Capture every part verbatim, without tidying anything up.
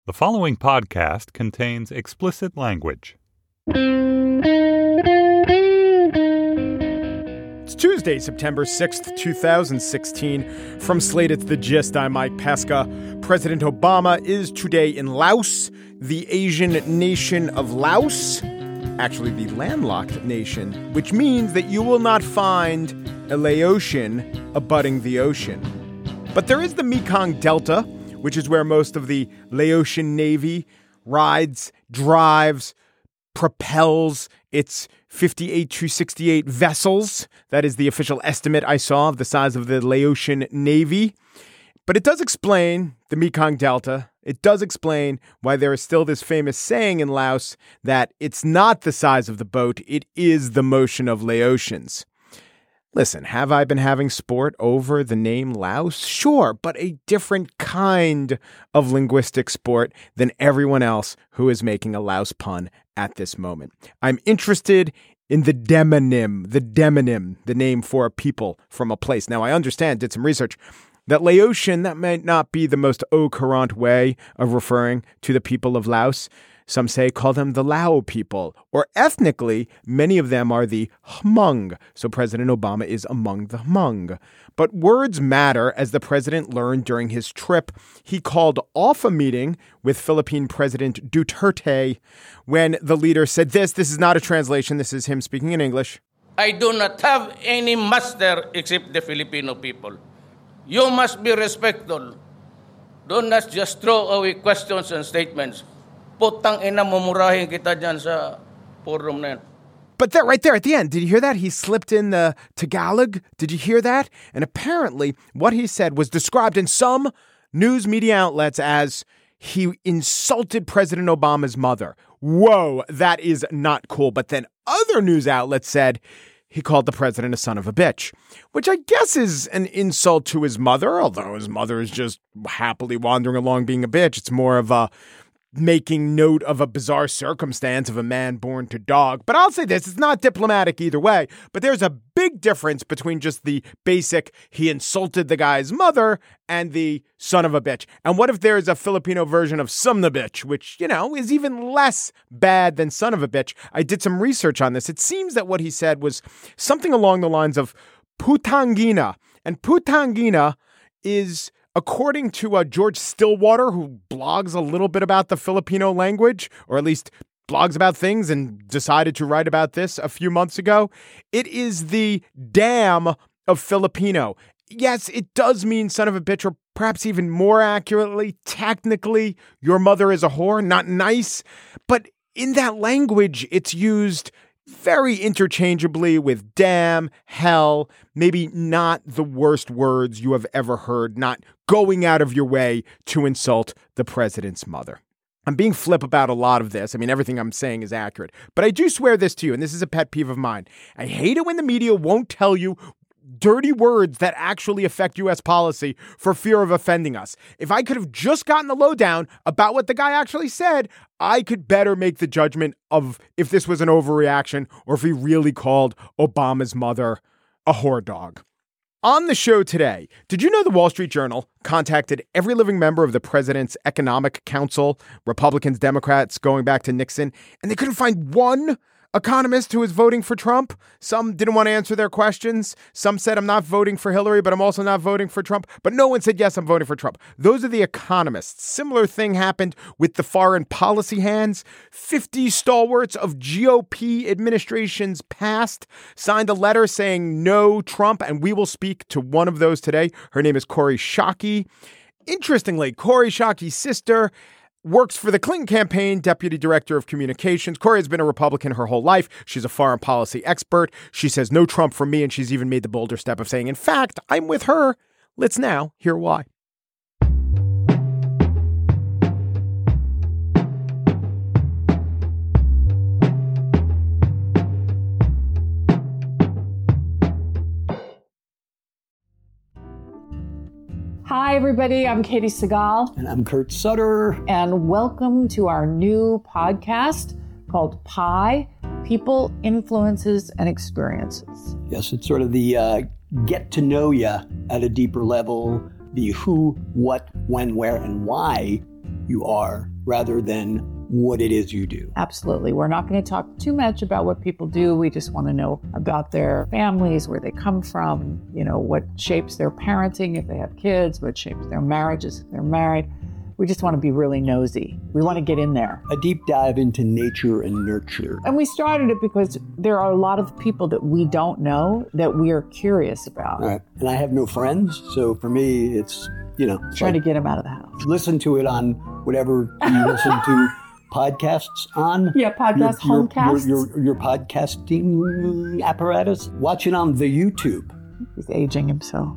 The following podcast contains explicit language. It's Tuesday, September sixth, twenty sixteen. From Slate, it's The Gist. I'm Mike Pesca. President Obama is today in Laos, the Asian nation of Laos. Actually, the landlocked nation, which means that you will not find a Laotian abutting the ocean. But there is the Mekong Delta, which is where most of the Laotian Navy rides, drives, propels its fifty-eight to sixty-eight vessels. That is the official estimate I saw of the size of the Laotian Navy. But it does explain the Mekong Delta. It does explain why there is still this famous saying in Laos that it's not the size of the boat, it is the motion of Laotians. Listen, have I been having sport over the name Laos? Sure, but a different kind of linguistic sport than everyone else who is making a Laos pun at this moment. I'm interested in the demonym, the demonym, the name for a people from a place. Now, I understand, did some research, that Laotian, that might not be the most au courant way of referring to the people of Laos. Some say call them the Lao people, or ethnically, many of them are the Hmong. So President Obama is among the Hmong. But words matter, as the president learned during his trip. He called off a meeting with Philippine President Duterte when the leader said this. This is not a translation. This is him speaking in English. I do not have any master except the Filipino people. You must be respectful. Do not just throw away questions and statements. Putang ina, mumurahin kita dyan sa forum na yan. But that right there at the end, did you hear that? He slipped in the Tagalog. Did you hear that? And apparently what he said was described in some news media outlets as he insulted President Obama's mother. Whoa, that is not cool. But then other news outlets said he called the president a son of a bitch, which I guess is an insult to his mother, although his mother is just happily wandering along being a bitch. It's more of a making note of a bizarre circumstance of a man born to dog. But I'll say this, it's not diplomatic either way, but there's a big difference between just the basic, he insulted the guy's mother, and the son of a bitch. And what if there's a Filipino version of son of a bitch, which, you know, is even less bad than son of a bitch? I did some research on this. It seems that what he said was something along the lines of putangina. And putangina is, according to uh, George Stillwater, who blogs a little bit about the Filipino language, or at least blogs about things and decided to write about this a few months ago, it is the damn of Filipino. Yes, it does mean son of a bitch, or perhaps even more accurately, technically, your mother is a whore, not nice. But in that language, it's used very interchangeably with damn, hell, maybe not the worst words you have ever heard, not going out of your way to insult the president's mother. I'm being flip about a lot of this. I mean, everything I'm saying is accurate, but I do swear this to you, and this is a pet peeve of mine. I hate it when the media won't tell you dirty words that actually affect U S policy for fear of offending us. If I could have just gotten the lowdown about what the guy actually said, I could better make the judgment of if this was an overreaction or if he really called Obama's mother a whore dog. On the show today, did you know the Wall Street Journal contacted every living member of the president's Economic Council, Republicans, Democrats, going back to Nixon, and they couldn't find one economist who is voting for Trump? Some didn't want to answer their questions. Some said, I'm not voting for Hillary, but I'm also not voting for Trump. But no one said, yes, I'm voting for Trump. Those are the economists. Similar thing happened with the foreign policy hands. fifty stalwarts of G O P administrations past signed a letter saying no Trump, and we will speak to one of those today. Her name is Kori Schake. Interestingly, Kori Shake's sister works for the Clinton campaign, deputy director of communications. Kori has been a Republican her whole life. She's a foreign policy expert. She says no Trump for me, and she's even made the bolder step of saying, in fact, I'm with her. Let's now hear why. Hi, everybody. I'm Katie Segal. And I'm Kurt Sutter. And welcome to our new podcast called Pi, People, Influences, and Experiences. Yes, it's sort of the uh, get to know you at a deeper level, the who, what, when, where, and why you are rather than what it is you do. Absolutely. We're not going to talk too much about what people do. We just want to know about their families, where they come from, you know, what shapes their parenting if they have kids, what shapes their marriages if they're married. We just want to be really nosy. We want to get in there. A deep dive into nature and nurture. And we started it because there are a lot of people that we don't know that we are curious about. All right. And I have no friends, so for me, it's, you know. Trying like, to get them out of the house. Listen to it on whatever you listen to podcasts on. Yeah, podcast, your, homecasts. Your, your, your podcasting apparatus. Watch it on the YouTube. He's aging himself.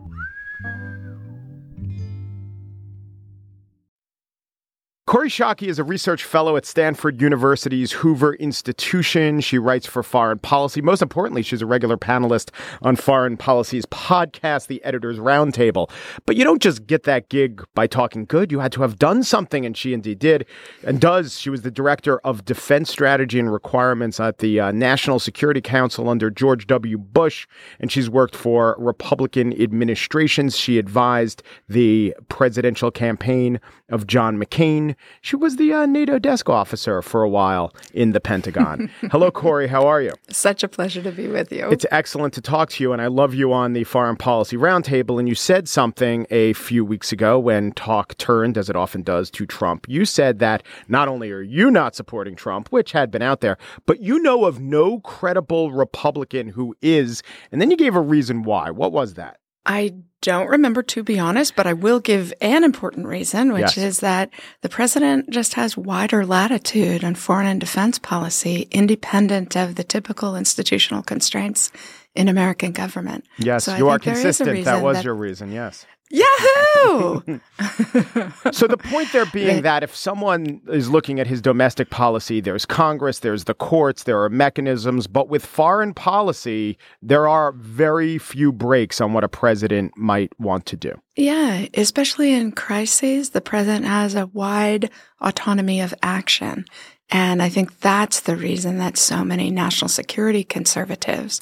Kori Schake is a research fellow at Stanford University's Hoover Institution. She writes for Foreign Policy. Most importantly, she's a regular panelist on Foreign Policy's podcast, The Editor's Roundtable. But you don't just get that gig by talking good. You had to have done something, and she indeed did and does. She was the director of defense strategy and requirements at the uh, National Security Council under George W. Bush, and she's worked for Republican administrations. She advised the presidential campaign of John McCain. She was the uh, NATO desk officer for a while in the Pentagon. Hello, Kori. How are you? Such a pleasure to be with you. It's excellent to talk to you, and I love you on the Foreign Policy Roundtable. And you said something a few weeks ago when talk turned, as it often does, to Trump. You said that not only are you not supporting Trump, which had been out there, but you know of no credible Republican who is. And then you gave a reason why. What was that? I don't remember, to be honest, but I will give an important reason, which Yes. is that the president just has wider latitude on foreign and defense policy, independent of the typical institutional constraints in American government. Yes, So I you are think there is a consistent. That reason was that- your reason, yes. Yahoo! So the point there being Right. that if someone is looking at his domestic policy, there's Congress, there's the courts, there are mechanisms, but with foreign policy, there are very few breaks on what a president might want to do. Yeah, especially in crises, the president has a wide autonomy of action. And I think that's the reason that so many national security conservatives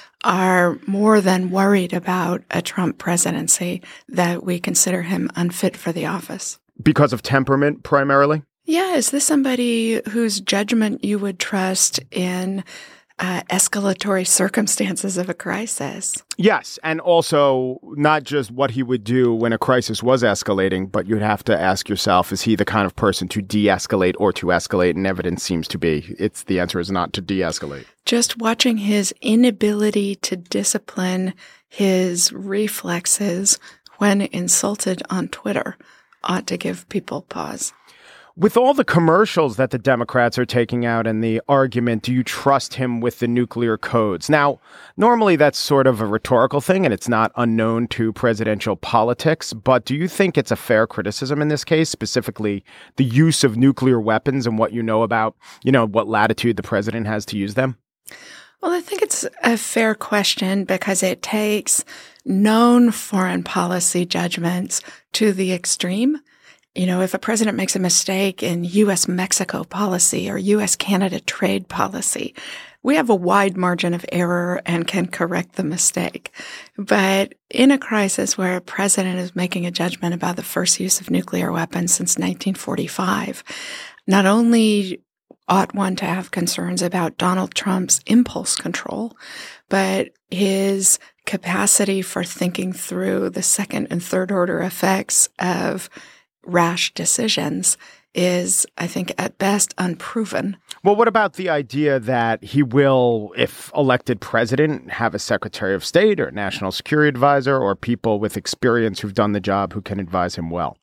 are more than worried about a Trump presidency, that we consider him unfit for the office. Because of temperament, primarily? Yeah, is this somebody whose judgment you would trust in uh, escalatory circumstances of a crisis? Yes, and also not just what he would do when a crisis was escalating, but you'd have to ask yourself, is he the kind of person to de-escalate or to escalate? And evidence seems to be, it's the answer is not to de-escalate. Just watching his inability to discipline his reflexes when insulted on Twitter ought to give people pause. With all the commercials that the Democrats are taking out and the argument, do you trust him with the nuclear codes? Now, normally that's sort of a rhetorical thing and it's not unknown to presidential politics, but do you think it's a fair criticism in this case, specifically the use of nuclear weapons and what you know about, you know, what latitude the president has to use them? Well, I think it's a fair question because it takes known foreign policy judgments to the extreme. You know, if a president makes a mistake in U S Mexico policy or U S Canada trade policy, we have a wide margin of error and can correct the mistake. But in a crisis where a president is making a judgment about the first use of nuclear weapons since nineteen forty-five, not only ought one to have concerns about Donald Trump's impulse control, but his capacity for thinking through the second and third order effects of rash decisions is, I think, at best unproven. Well, what about the idea that he will, if elected president, have a secretary of state or national security advisor or people with experience who've done the job who can advise him well?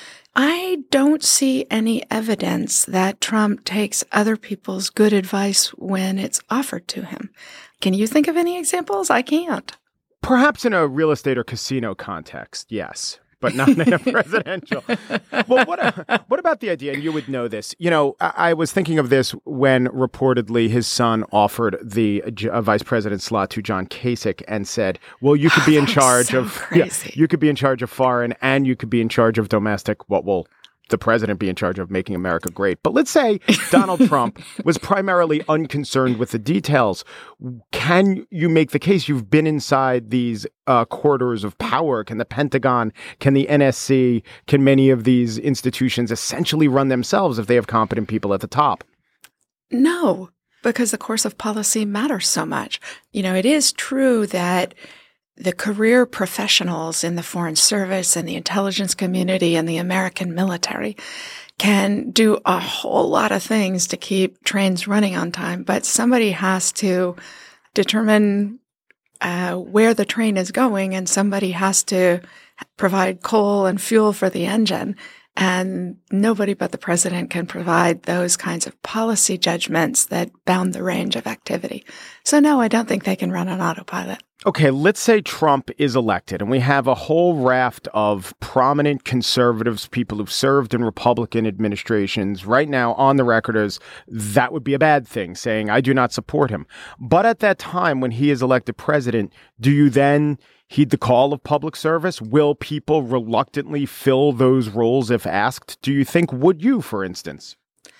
I don't see any evidence that Trump takes other people's good advice when it's offered to him. Can you think of any examples? I can't. Perhaps in a real estate or casino context, yes, but not in a presidential. Well, what what about the idea, and you would know this, you know, I, I was thinking of this when reportedly his son offered the uh, vice president slot to John Kasich and said, well, you could be in charge so of, crazy. Yeah, you could be in charge of foreign and you could be in charge of domestic. What will the president be in charge of making America great. But let's say Donald Trump was primarily unconcerned with the details. Can you make the case you've been inside these uh, corridors of power? Can the Pentagon, can the N S C, can many of these institutions essentially run themselves if they have competent people at the top? No, because the course of policy matters so much. You know, it is true that the career professionals in the Foreign Service and the intelligence community and the American military can do a whole lot of things to keep trains running on time, but somebody has to determine uh, where the train is going, and somebody has to provide coal and fuel for the engine. And nobody but the president can provide those kinds of policy judgments that bound the range of activity. So no, I don't think they can run on autopilot. Okay, let's say Trump is elected and we have a whole raft of prominent conservatives, people who've served in Republican administrations right now on the record as that would be a bad thing, saying, I do not support him. But at that time, when he is elected president, do you then heed the call of public service? Will people reluctantly fill those roles if asked? Do you think, would you, for instance?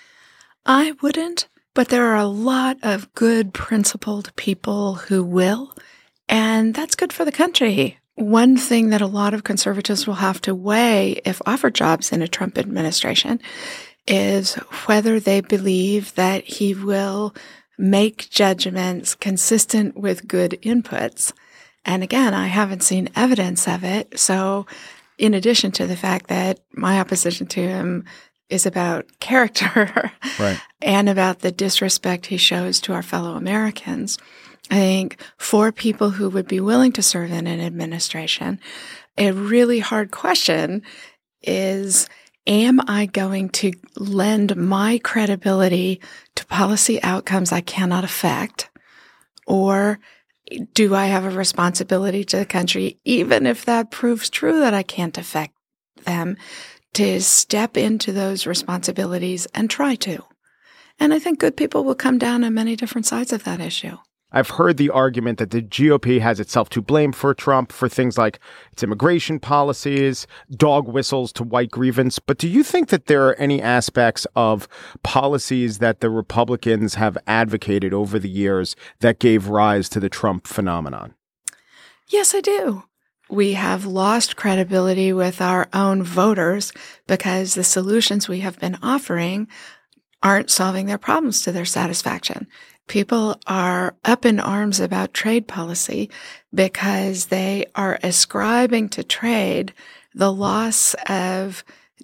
I wouldn't, but there are a lot of good, principled people who will. And that's good for the country. One thing that a lot of conservatives will have to weigh if offered jobs in a Trump administration is whether they believe that he will make judgments consistent with good inputs. And again, I haven't seen evidence of it. So in addition to the fact that my opposition to him is about character right. and about the disrespect he shows to our fellow Americans, I think for people who would be willing to serve in an administration, a really hard question is, am I going to lend my credibility to policy outcomes I cannot affect? Or do I have a responsibility to the country, even if that proves true that I can't affect them, to step into those responsibilities and try to? And I think good people will come down on many different sides of that issue. I've heard the argument that the G O P has itself to blame for Trump for things like its immigration policies, dog whistles to white grievance. But do you think that there are any aspects of policies that the Republicans have advocated over the years that gave rise to the Trump phenomenon? Yes, I do. We have lost credibility with our own voters because the solutions we have been offering aren't solving their problems to their satisfaction. People are up in arms about trade policy because they are ascribing to trade the loss of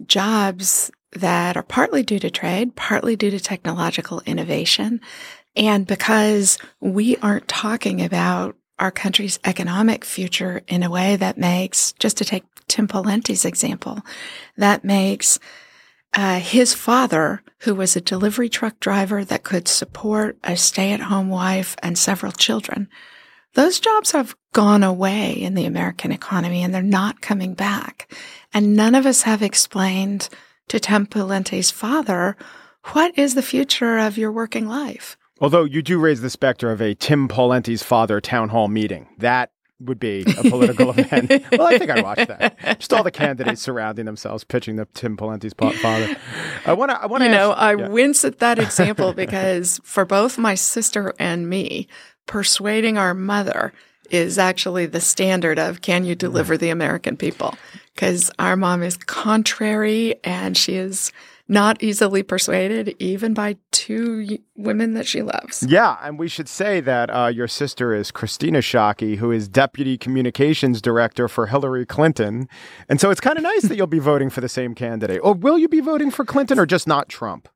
jobs that are partly due to trade, partly due to technological innovation, and because we aren't talking about our country's economic future in a way that makes, just to take Tim Pawlenty's example, that makes Uh, his father, who was a delivery truck driver that could support a stay-at-home wife and several children, those jobs have gone away in the American economy and they're not coming back. And none of us have explained to Tim Pawlenty's father, what is the future of your working life? Although you do raise the specter of a Tim Pawlenty's father town hall meeting. That would be a political event. Well, I think I'd watch that. Just all the candidates surrounding themselves, pitching the Tim Pawlenty's father. I want to. I want to. You know, ask, I yeah. wince at that example because for both my sister and me, persuading our mother is actually the standard of can you deliver the American people? Because our mom is contrary and she is not easily persuaded, even by two women that she loves. Yeah, and we should say that uh, your sister is Christina Shockey, who is Deputy Communications Director for Hillary Clinton. And so it's kind of nice that you'll be voting for the same candidate. Or will you be voting for Clinton or just not Trump?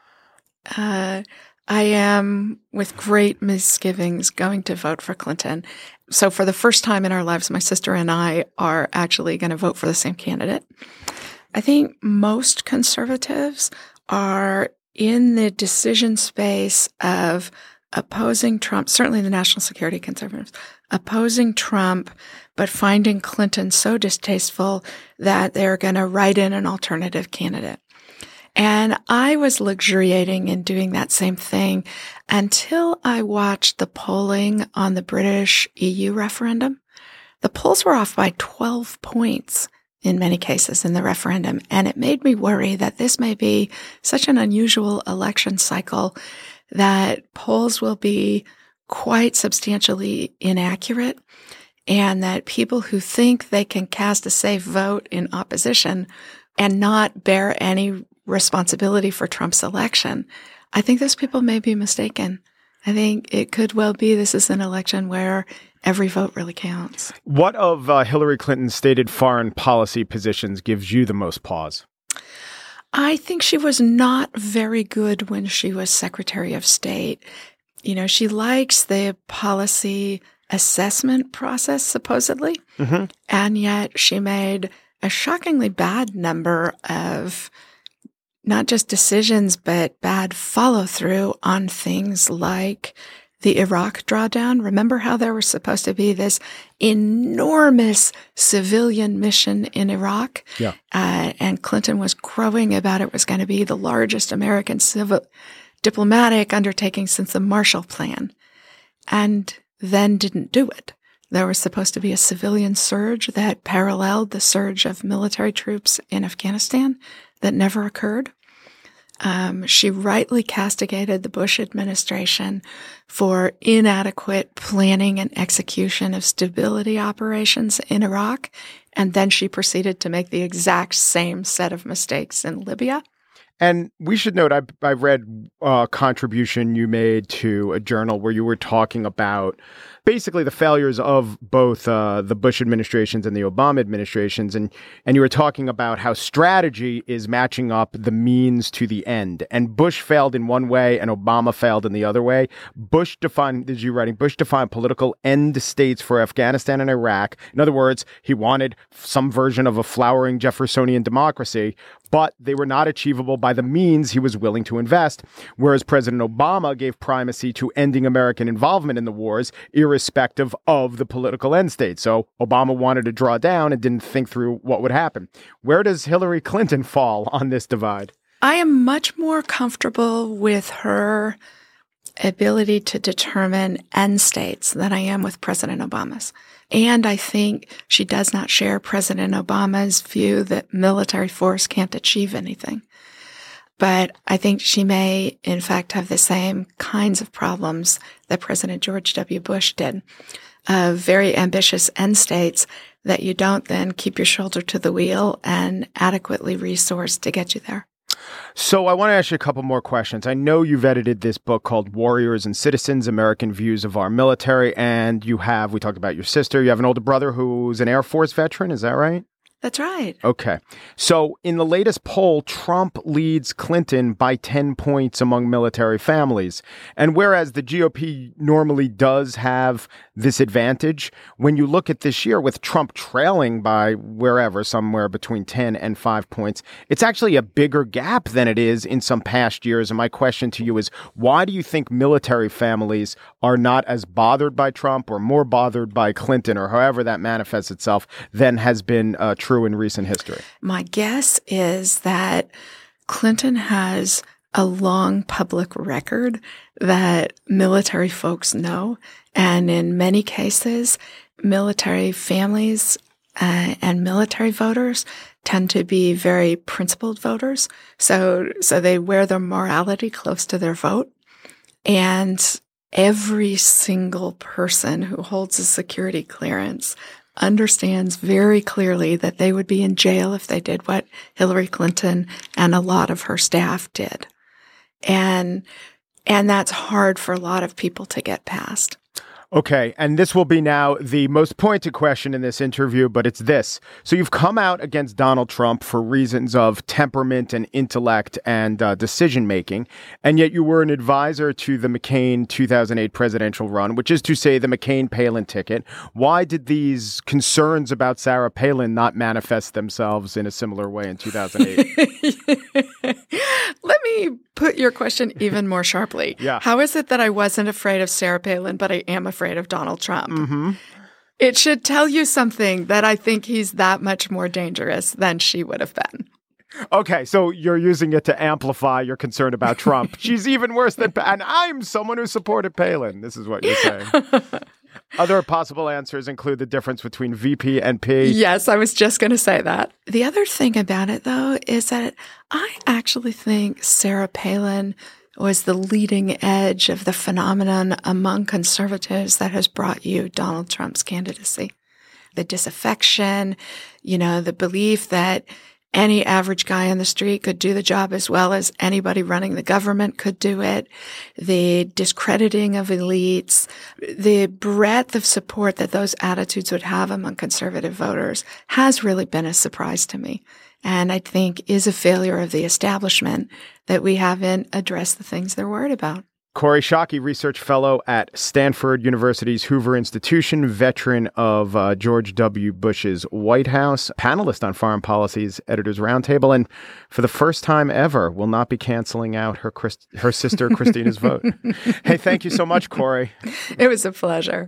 Uh, I am, with great misgivings, going to vote for Clinton. So for the first time in our lives, my sister and I are actually going to vote for the same candidate. I think most conservatives are in the decision space of opposing Trump, certainly the national security conservatives, opposing Trump, but finding Clinton so distasteful that they're going to write in an alternative candidate. And I was luxuriating in doing that same thing until I watched the polling on the British E U referendum. The polls were off by twelve points in many cases in the referendum. And it made me worry that this may be such an unusual election cycle that polls will be quite substantially inaccurate, and that people who think they can cast a safe vote in opposition and not bear any responsibility for Trump's election, I think those people may be mistaken. I think it could well be this is an election where every vote really counts. What of uh, Hillary Clinton's stated foreign policy positions gives you the most pause? I think she was not very good when she was Secretary of State. You know, she likes the policy assessment process, supposedly, mm-hmm. and yet she made a shockingly bad number of not just decisions, but bad follow-through on things like the Iraq drawdown. Remember how there was supposed to be this enormous civilian mission in Iraq? Yeah. Uh, and Clinton was crowing about it was going to be the largest American civil diplomatic undertaking since the Marshall Plan, and then didn't do it. There was supposed to be a civilian surge that paralleled the surge of military troops in Afghanistan that never occurred. Um, she rightly castigated the Bush administration for inadequate planning and execution of stability operations in Iraq, and then she proceeded to make the exact same set of mistakes in Libya. And we should note, I, I read a contribution you made to a journal where you were talking about basically the failures of both uh, the Bush administrations and the Obama administrations. And, and you were talking about how strategy is matching up the means to the end. And Bush failed in one way and Obama failed in the other way. Bush defined, as you writing, Bush defined political end states for Afghanistan and Iraq. In other words, he wanted some version of a flowering Jeffersonian democracy, but they were not achievable by the means he was willing to invest. Whereas President Obama gave primacy to ending American involvement in the wars, irrespective of the political end state. So Obama wanted to draw down and didn't think through what would happen. Where does Hillary Clinton fall on this divide? I am much more comfortable with her ability to determine end states than I am with President Obama's. And I think she does not share President Obama's view that military force can't achieve anything. But I think she may, in fact, have the same kinds of problems that President George W. Bush did, of very ambitious end states that you don't then keep your shoulder to the wheel and adequately resource to get you there. So I want to ask you a couple more questions. I know you've edited this book called Warriors and Citizens, American Views of Our Military, and you have, we talked about your sister, you have an older brother who's an Air Force veteran, is that right? That's right. Okay. So in the latest poll, Trump leads Clinton by ten points among military families. And whereas the G O P normally does have this advantage, when you look at this year with Trump trailing by wherever, somewhere between ten and five points, it's actually a bigger gap than it is in some past years. And my question to you is, why do you think military families are not as bothered by Trump or more bothered by Clinton, or however that manifests itself, than has been uh, true in recent history? My guess is that Clinton has a long public record that military folks know. And in many cases, military families uh, and military voters tend to be very principled voters. So, so they wear their morality close to their vote. And every single person who holds a security clearance understands very clearly that they would be in jail if they did what Hillary Clinton and a lot of her staff did. And, and that's hard for a lot of people to get past. Okay, and this will be now the most pointed question in this interview, but it's this. So you've come out against Donald Trump for reasons of temperament and intellect and uh, decision-making, and yet you were an advisor to the McCain two thousand eight presidential run, which is to say the McCain-Palin ticket. Why did these concerns about Sarah Palin not manifest themselves in a similar way in two thousand eight? Let me put your question even more sharply. Yeah. How is it that I wasn't afraid of Sarah Palin, but I am afraid of Donald Trump? Mm-hmm. It should tell you something that I think he's that much more dangerous than she would have been. Okay, so you're using it to amplify your concern about Trump. She's even worse than, and I'm someone who supported Palin. This is what you're saying. Other possible answers include the difference between V P and P. Yes, I was just going to say that. The other thing about it, though, is that I actually think Sarah Palin was the leading edge of the phenomenon among conservatives that has brought you Donald Trump's candidacy. The disaffection, you know, the belief that any average guy on the street could do the job as well as anybody running the government could do it, the discrediting of elites, the breadth of support that those attitudes would have among conservative voters has really been a surprise to me. And I think is a failure of the establishment that we haven't addressed the things they're worried about. Kori Schake, research fellow at Stanford University's Hoover Institution, veteran of uh, George W. Bush's White House, panelist on Foreign Policy's Editors Roundtable, and for the first time ever, will not be canceling out her Christ- her sister Christina's vote. Hey, thank you so much, Kori. It was a pleasure.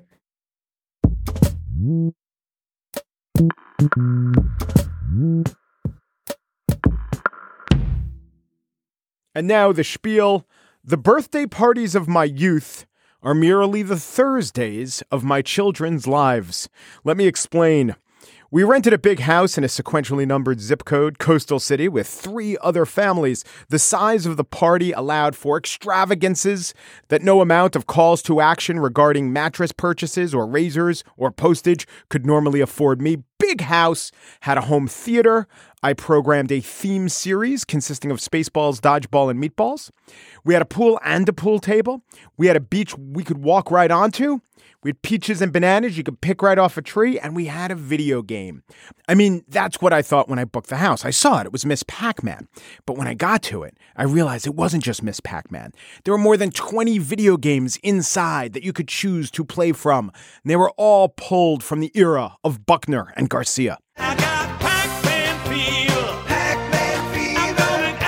And now the spiel. The birthday parties of my youth are merely the Thursdays of my children's lives. Let me explain. We rented a big house in a sequentially numbered zip code, coastal city, with three other families. The size of the party allowed for extravagances that no amount of calls to action regarding mattress purchases or razors or postage could normally afford me. Big house, had a home theater. I programmed a theme series consisting of Spaceballs, Dodgeball, and Meatballs. We had a pool and a pool table. We had a beach we could walk right onto. We had peaches and bananas you could pick right off a tree, and we had a video game. I mean, that's what I thought when I booked the house. I saw it. It was Miss Pac-Man. But when I got to it, I realized it wasn't just Miss Pac-Man. There were more than twenty video games inside that you could choose to play from. And they were all pulled from the era of Buckner and Garcia. I got Pac-Man fever. Pac-Man fever.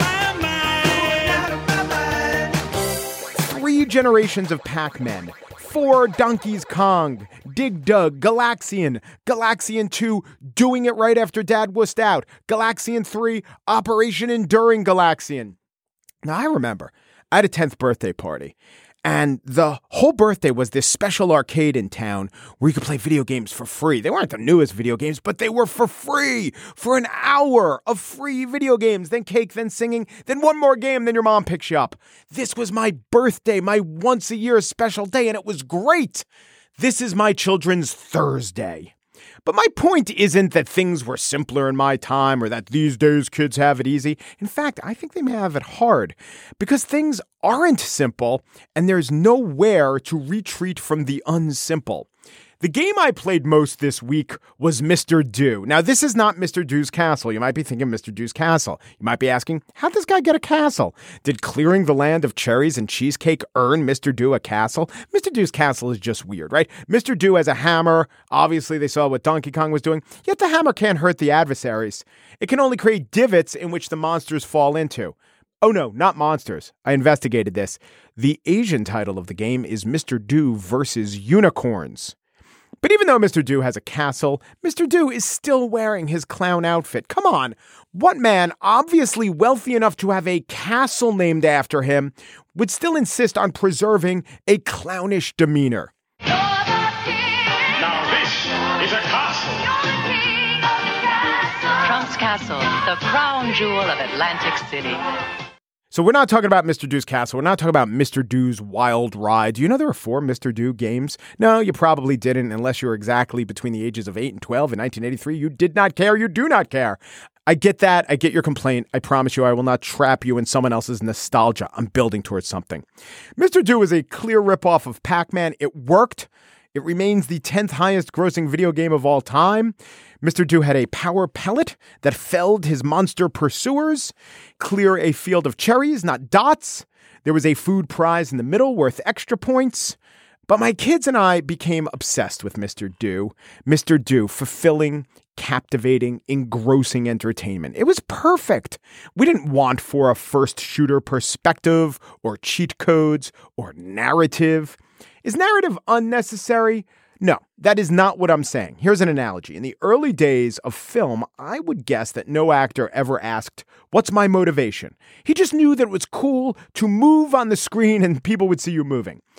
I'm going out of my mind. Going out of my mind. Three generations of Pac-Man. Four Donkey's Kong, Dig Dug, Galaxian, Galaxian two, Doing It Right After Dad Wussed Out, Galaxian three, Operation Enduring Galaxian. Now, I remember, I had a tenth birthday party, and the whole birthday was this special arcade in town where you could play video games for free. They weren't the newest video games, but they were for free for an hour of free video games, then cake, then singing, then one more game, then your mom picks you up. This was my birthday, my once a year special day, and it was great. This is my children's Thursday. But my point isn't that things were simpler in my time or that these days kids have it easy. In fact, I think they may have it hard because things aren't simple and there's nowhere to retreat from the unsimple. The game I played most this week was Mister Do. Now, this is not Mister Do's castle. You might be thinking Mister Do's castle. You might be asking, how'd this guy get a castle? Did clearing the land of cherries and cheesecake earn Mister Do a castle? Mister Do's castle is just weird, right? Mister Do has a hammer. Obviously, they saw what Donkey Kong was doing. Yet the hammer can't hurt the adversaries. It can only create divots in which the monsters fall into. Oh no, not monsters. I investigated this. The Asian title of the game is Mister Do versus Unicorns. But even though Mister Do has a castle, Mister Do is still wearing his clown outfit. Come on, what man, obviously wealthy enough to have a castle named after him, would still insist on preserving a clownish demeanor? Now this is a castle. Trump's Castle, the crown jewel of Atlantic City. So we're not talking about Mister Do's castle. We're not talking about Mister Do's wild ride. Do you know there were four Mister Do games? No, you probably didn't unless you were exactly between the ages of eight and twelve in nineteen eighty-three. You did not care. You do not care. I get that. I get your complaint. I promise you I will not trap you in someone else's nostalgia. I'm building towards something. Mister Do is a clear ripoff of Pac-Man. It worked. It remains the tenth highest grossing video game of all time. Mister Do had a power pellet that felled his monster pursuers. Clear a field of cherries, not dots. There was a food prize in the middle worth extra points. But my kids and I became obsessed with Mister Do. Mister Do, fulfilling, captivating, engrossing entertainment. It was perfect. We didn't want for a first shooter perspective or cheat codes or narrative. Is narrative unnecessary? No, that is not what I'm saying. Here's an analogy. In the early days of film, I would guess that no actor ever asked, what's my motivation? He just knew that it was cool to move on the screen and people would see you moving.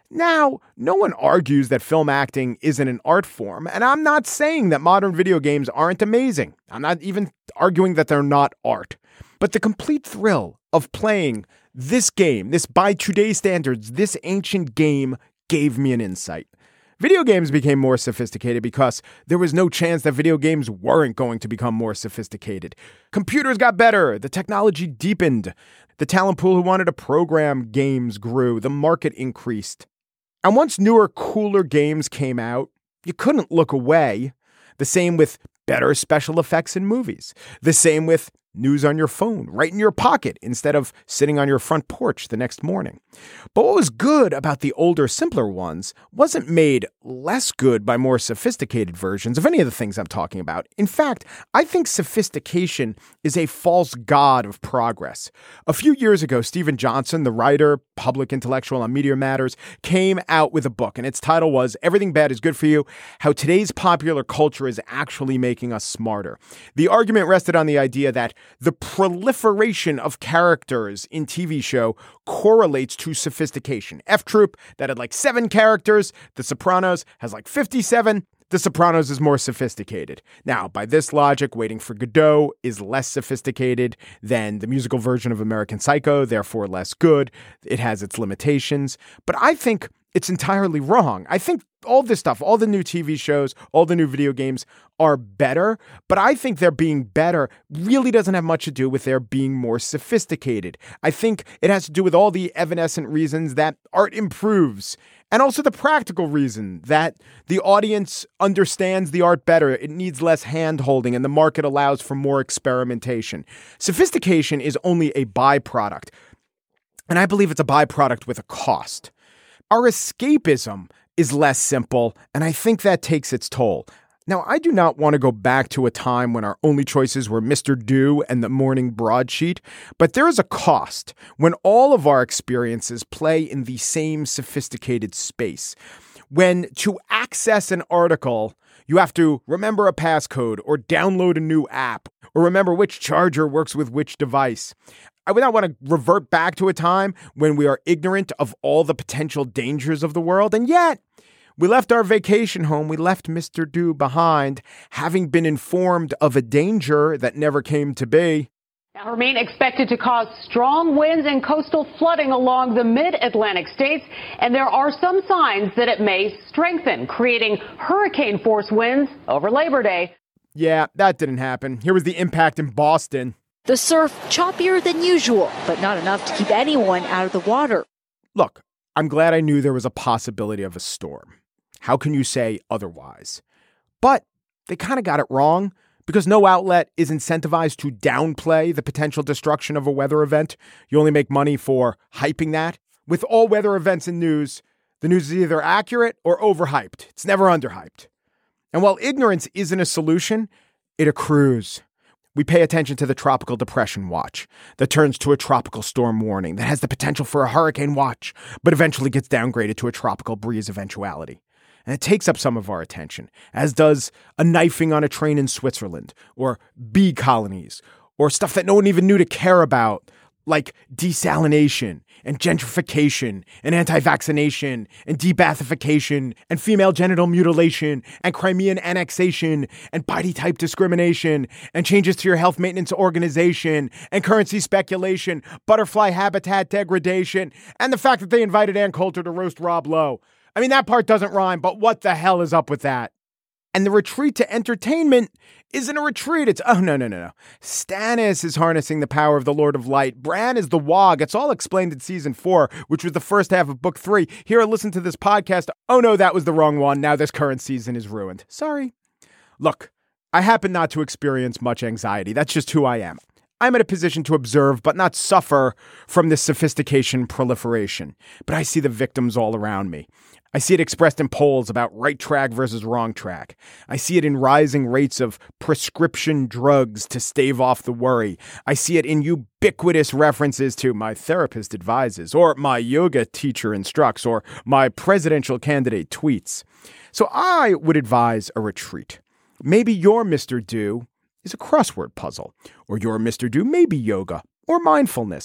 Now, no one argues that film acting isn't an art form, and I'm not saying that modern video games aren't amazing. I'm not even arguing that they're not art. But the complete thrill of playing this game, this by today's standards, this ancient game gave me an insight. Video games became more sophisticated because there was no chance that video games weren't going to become more sophisticated. Computers got better, the technology deepened, the talent pool who wanted to program games grew, the market increased. And once newer, cooler games came out, you couldn't look away. The same with better special effects in movies. The same with news on your phone, right in your pocket, instead of sitting on your front porch the next morning. But what was good about the older, simpler ones wasn't made less good by more sophisticated versions of any of the things I'm talking about. In fact, I think sophistication is a false god of progress. A few years ago, Steven Johnson, the writer, public intellectual on Media Matters, came out with a book, and its title was Everything Bad is Good for You: How Today's Popular Culture is Actually Making Us Smarter. The argument rested on the idea that the proliferation of characters in T V show correlates to sophistication. F-Troop, that had like seven characters. The Sopranos has like fifty-seven. The Sopranos is more sophisticated. Now, by this logic, Waiting for Godot is less sophisticated than the musical version of American Psycho, therefore less good. It has its limitations. But I think it's entirely wrong. I think all this stuff, all the new T V shows, all the new video games are better, but I think their being better really doesn't have much to do with their being more sophisticated. I think it has to do with all the evanescent reasons that art improves, and also the practical reason that the audience understands the art better. It needs less hand-holding, and the market allows for more experimentation. Sophistication is only a byproduct, and I believe it's a byproduct with a cost. Our escapism is less simple, and I think that takes its toll. Now, I do not want to go back to a time when our only choices were Mister Do and the morning broadsheet, but there is a cost when all of our experiences play in the same sophisticated space. When to access an article, you have to remember a passcode or download a new app or remember which charger works with which device. I would not want to revert back to a time when we are ignorant of all the potential dangers of the world, and yet we left our vacation home, we left Mister Do behind, having been informed of a danger that never came to be. Now, Hermine expected to cause strong winds and coastal flooding along the mid-Atlantic states, and there are some signs that it may strengthen, creating hurricane-force winds over Labor Day. Yeah, that didn't happen. Here was the impact in Boston. The surf choppier than usual, but not enough to keep anyone out of the water. Look, I'm glad I knew there was a possibility of a storm. How can you say otherwise? But they kind of got it wrong because no outlet is incentivized to downplay the potential destruction of a weather event. You only make money for hyping that. With all weather events in news, the news is either accurate or overhyped. It's never underhyped. And while ignorance isn't a solution, it accrues. We pay attention to the tropical depression watch that turns to a tropical storm warning that has the potential for a hurricane watch, but eventually gets downgraded to a tropical breeze eventuality. And it takes up some of our attention, as does a knifing on a train in Switzerland, or bee colonies, or stuff that no one even knew to care about, like desalination and gentrification and anti-vaccination and debathification and female genital mutilation and Crimean annexation and body type discrimination and changes to your health maintenance organization and currency speculation, butterfly habitat degradation, and the fact that they invited Ann Coulter to roast Rob Lowe. I mean, that part doesn't rhyme, but what the hell is up with that? And the retreat to entertainment isn't a retreat. It's, oh, no, no, no, no. Stannis is harnessing the power of the Lord of Light. Bran is the Wog. It's all explained in season four, which was the first half of book three. Here, listen to this podcast. Oh, no, that was the wrong one. Now this current season is ruined. Sorry. Look, I happen not to experience much anxiety. That's just who I am. I'm in a position to observe but not suffer from this sophistication proliferation. But I see the victims all around me. I see it expressed in polls about right track versus wrong track. I see it in rising rates of prescription drugs to stave off the worry. I see it in ubiquitous references to my therapist advises, or my yoga teacher instructs, or my presidential candidate tweets. So I would advise a retreat. Maybe your Mister Do is a crossword puzzle, or your Mister Do may be yoga or mindfulness.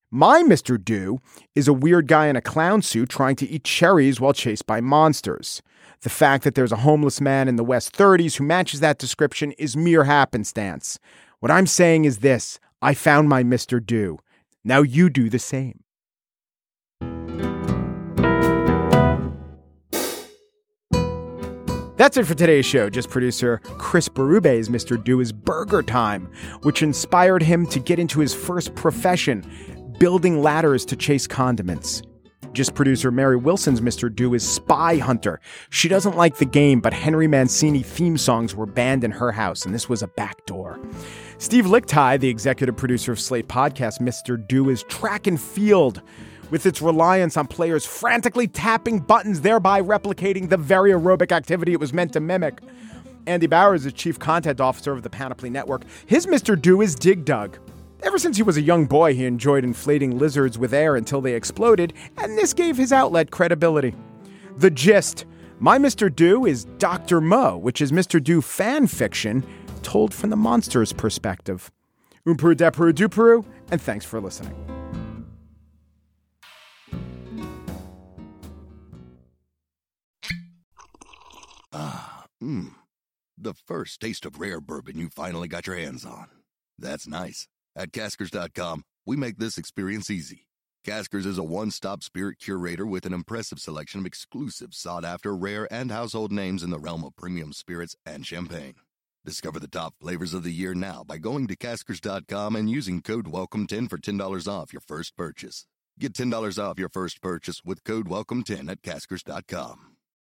My Mister Do is a weird guy in a clown suit trying to eat cherries while chased by monsters. The fact that there's a homeless man in the West thirties who matches that description is mere happenstance. What I'm saying is this: I found my Mister Do. Now you do the same. That's it for today's show. Just producer Chris Berube's Mister Do is Burger Time, which inspired him to get into his first profession, building ladders to chase condiments. Just producer Mary Wilson's Mister Do is Spy Hunter. She doesn't like the game, but Henry Mancini theme songs were banned in her house, and this was a backdoor. Steve Lickteig, the executive producer of Slate Podcast, Mister Do is Track and Field, with its reliance on players frantically tapping buttons, thereby replicating the very aerobic activity it was meant to mimic. Andy Bowers is chief content officer of the Panoply Network. His Mister Do is Dig Dug. Ever since he was a young boy, he enjoyed inflating lizards with air until they exploded, and this gave his outlet credibility. The gist: my Mister Do is Doctor Mo, which is Mister Do fan fiction told from the monster's perspective. Umperu deperu duperu, and thanks for listening. Ah, mmm. The first taste of rare bourbon you finally got your hands on. That's nice. At Caskers dot com, we make this experience easy. Caskers is a one-stop spirit curator with an impressive selection of exclusive, sought-after, rare, and household names in the realm of premium spirits and champagne. Discover the top flavors of the year now by going to Caskers dot com and using code welcome ten for ten dollars off your first purchase. Get ten dollars off your first purchase with code welcome ten at Caskers dot com.